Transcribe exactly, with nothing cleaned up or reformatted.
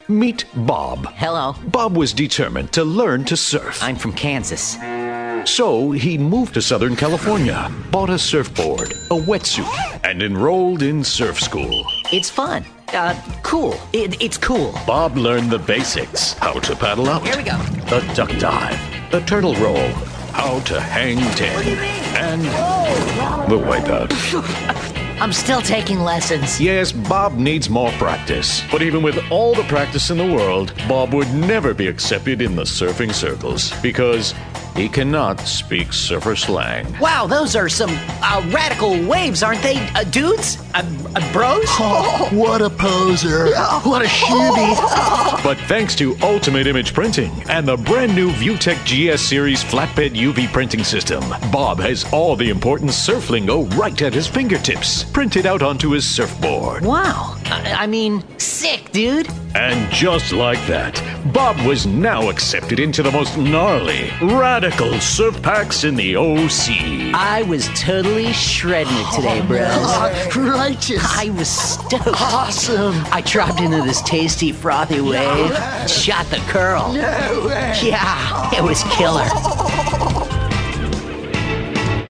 Meet Bob. Hello. Bob was determined to learn to surf. I'm from Kansas. So he moved to Southern California, bought a surfboard, a wetsuit, and enrolled in surf school. It's fun. Uh, cool. It, it's cool. Bob learned the basics. How to paddle out. Here we go. The duck dive. The turtle roll. How to hang ten. What do you mean? And the wipeout. I'm still taking lessons. Yes, Bob needs more practice. But even with all the practice in the world, Bob would never be accepted in the surfing circles because he cannot speak surfer slang. Wow, those are some uh, radical waves, aren't they, uh, dudes? Uh, uh, bros? Oh, what a poser. What a shooby. But thanks to Ultimate Image Printing and the brand new ViewTech G S Series flatbed U V printing system, Bob has all the important surf lingo right at his fingertips, printed out onto his surfboard. Wow. I, I mean, sick, dude. And just like that, Bob was now accepted into the most gnarly, radical surf packs in the O C. I was totally shredding it today, bros. Oh, righteous. I was stoked. Awesome. I dropped into this tasty, frothy wave, shot the curl. No way. Yeah, it was killer.